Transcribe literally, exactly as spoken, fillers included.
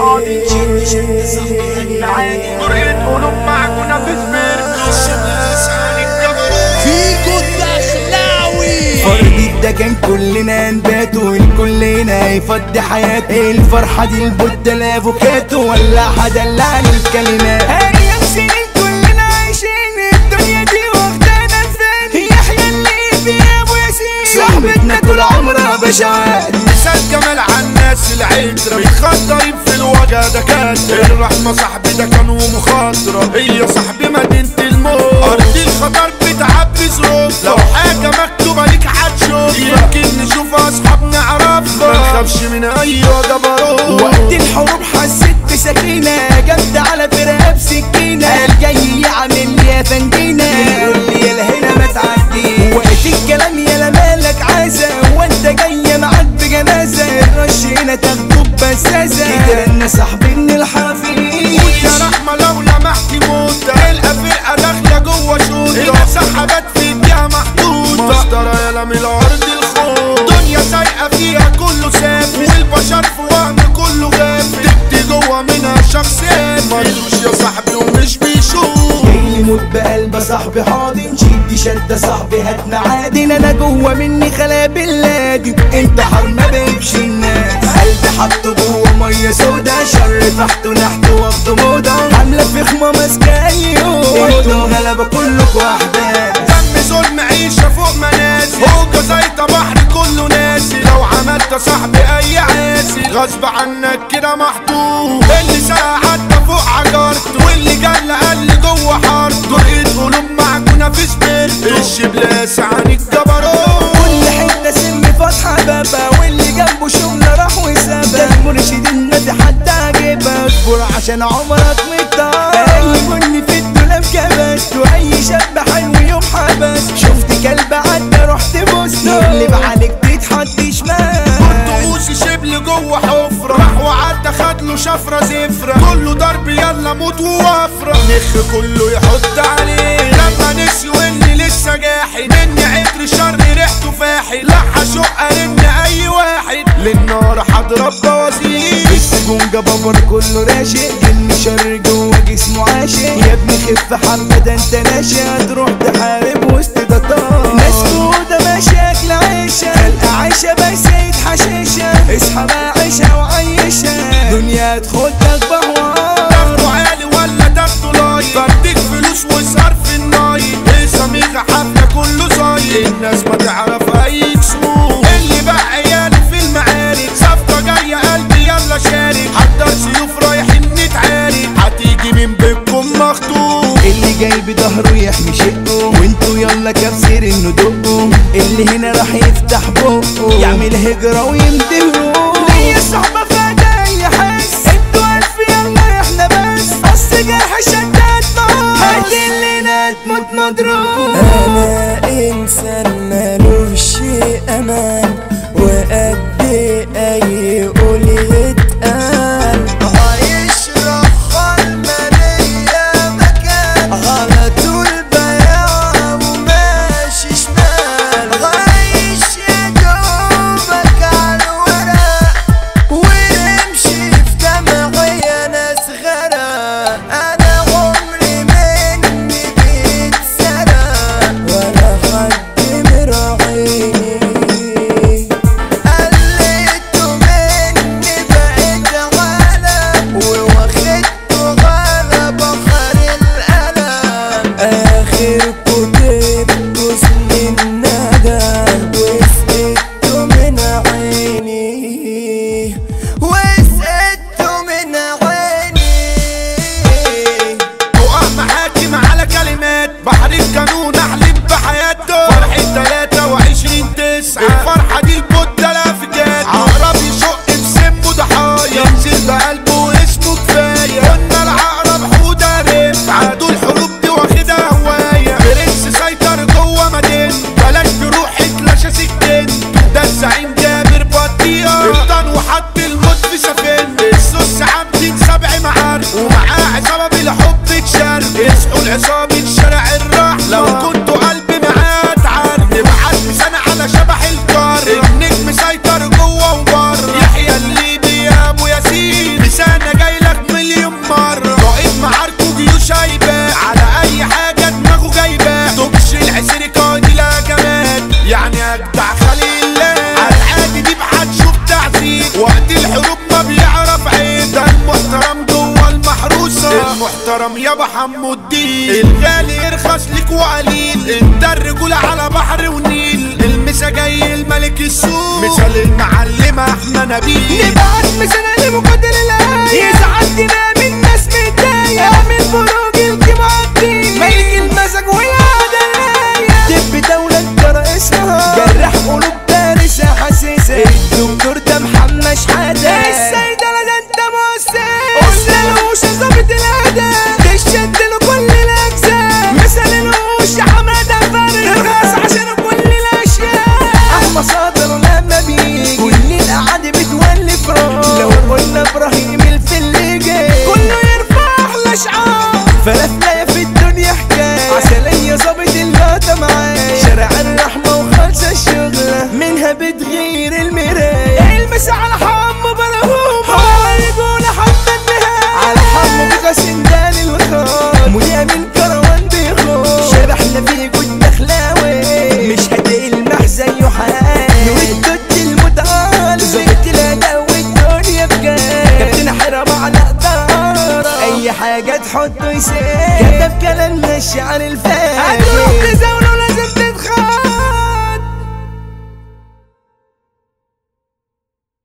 حاضر شد شد صاحبي العادي قريت قلوب معجونة في سبيرتو الشمس عن الجبروت فيكو الدخلاوي فرد ده كان كلنا نبات والكلنا يفضي حياته الفرحة دي البوت الافوكاتو ولا حدلعني الكلمات ايام سنين كلنا عايشين الدنيا دي واخدانا لفين يحيى اللي فيها ابو ياسين صاحبتنا طول عمرها بشوات مثال جمال عالناس العترة بيخضرين في الوجه دكاترة الرحمة صاحبي ده كانوا مخاطرة هي صاحبي مدينة الموت أرض الخطر بتعبي ظروف لو حاجة مكتوبة ليك هتشوف يمكن نشوف أصحاب نعرفها منخافش من أي جبروت وقت الحروب حسيت بسكينة جد على فرقة بسكينة قال جاي يعمل لي يا فنجينة يقول لي يلا هنا ما تعديش وقت الكلام يلا مالك عازة وانت جاي معاك بجنازة الرش هنا تاخده ببساسة كده الناس صاحبين الحرافيش يا رحمة لو لمحتي موتة تلقى فرقة داخلة جوه شوطة هنا سحبات في ايديها محطوطة مسطرة يالا من الأرض الخوف دنيا سايقة فيها كله سافر والبشر في وهم كله غافل تبدي جوه منها شخص مالوش يا صاحبي ومش بيشوف يموت بقلب صاحبي حاضن شد شد صاحبي هات معادن انا جوه مني خلا بلادي انت حر ما بيبش الناس قلبي حطه جوه ميه سودا شر تحته نحته واخده موضه حمله فخمه ماسكه ايوه انتوا غلبه كلكوا احداث دم ظلم عيشه فوق منازل هوجه زيطه بحر كله ناسي لو عملت صاحبي اي عاسي غصب عنك كده محطوط اللي ساعة حتى فوق عجرته واللي جل قال جوه حارته دقيت قلوب معجونه في سبيرتو الشبلاس عن الجبروت كل حته سم فاتحه بابا واللي جنبه شغل راح وسابها ده المرشد النادي حتى عجبها اصبر عشان عمرك مطار اي بني في الدولاب كبست واي شاب حلو يوم حبس شفت كلب عدى رحت بوسته يقلب عليك تتحط شمال برتقوسي شبل جوه حفرة راح وعدى خدله شفرة زفرة كله ضرب يلا موت ووفرة نخ كله يحط عليه لما نسيوا اني لسه جاحد اني عطر شر ريحته فاحل لا هشق ارن اي واحد للنار هضرب بوازير السجون جبابر كله راشق جن شر جوه جسمه عاشق يا ابني خف حبه ده انت ناشئ هتروح تحارب وسط دطار ناس سودا ماشي اكل عيشه خلقه عايشه بس حشيشه اصحى بقى عيشه وعيشه دنيا تاخدك بهوار تاخده عالي ولا تاخده لايق بديك فلوس وصرف النايت ايه سميخه حفله كله زايد الناس ما تعرف اي كسوف اللي بقى عيالي في المعارك صفقه جايه قلبي يلا شارك حضر سيوف رايحين نتعارك هتيجي من بيتكم مخطوف اللي جاي بظهره يحمي شقه وانتوا يلا كبسير انه دقه اللي هنا راح يفتح بقه يعمل هجرة ويمدهه ليا صحبة فادا يحس انتوا الف يلا احنا بس اصل جرح شداد نار هات اللي تموت مضروب انا انسان مالوش امان وقد اي قول يتقال هيشرح المالية مكان على طول بياع وماشي شمال عايش يا دوبك عالورق ونمشي في دمعي ناس غرق انا عمري مني بيتسرق ولا حد مراعيني يابا حمو الدين الغالي يرخص لك وقليل انت الرجولة على بحر ونيل المسا جاي الملك السوق مثال المعلمة احنا نبيل نبعت مثال لمقدر الآية يسعد دماء من ناس متضايقة من فروج الكيماطي ملك المزاج والعدلاية دب دولة كرئيسها جرح قلوب بارسة حساسة الدكتور ده محمد شحاتة السيدة لا انت مسيس قلنا الوش ظابط الأداء تشد له كل الأجزاء مثل الوش حمادة فارغ ترخص عشان كل الأشياء أحمى صادر لما بيجي كل القعدة بتولي فراغ لو قلنا إبراهيم الفليجي كله يرفع الأشعار فلفلاية في الدنيا حكاية عسلية ظابط اللقطة معايا شارع الرحمة وخالصة الشغلة منها بتغير المراية المس على حمو بلاهوم على رجولة حمى النهاية على حمو بقى سندان الوخار مذيع من كروان بيخور شبحنا فيه جود دخلاوي مش هتلمح زيه حال والدود المتعال ظابط الأداء والدنيا بجد كابتن حرام على قدارة أي حاجة تحطه يسير كتب كلام الشعر الفاجر